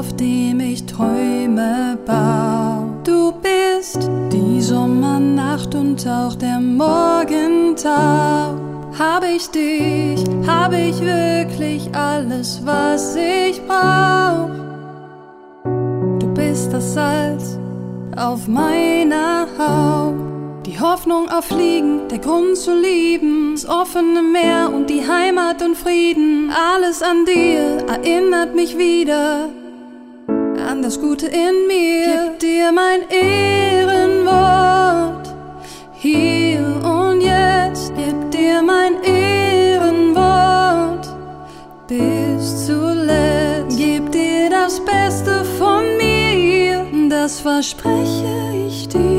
auf dem ich Träume bau. Du bist die Sommernacht und auch der Morgentau. Habe ich dich, habe ich wirklich alles, was ich brauch. Du bist das Salz auf meiner Haut, die Hoffnung auf Fliegen, der Grund zu lieben, das offene Meer und die Heimat und Frieden. Alles an dir erinnert mich wieder an das Gute in mir. Gib dir mein Ehrenwort, hier und jetzt. Gib dir mein Ehrenwort, bis zuletzt. Gib dir das Beste von mir, das verspreche ich dir.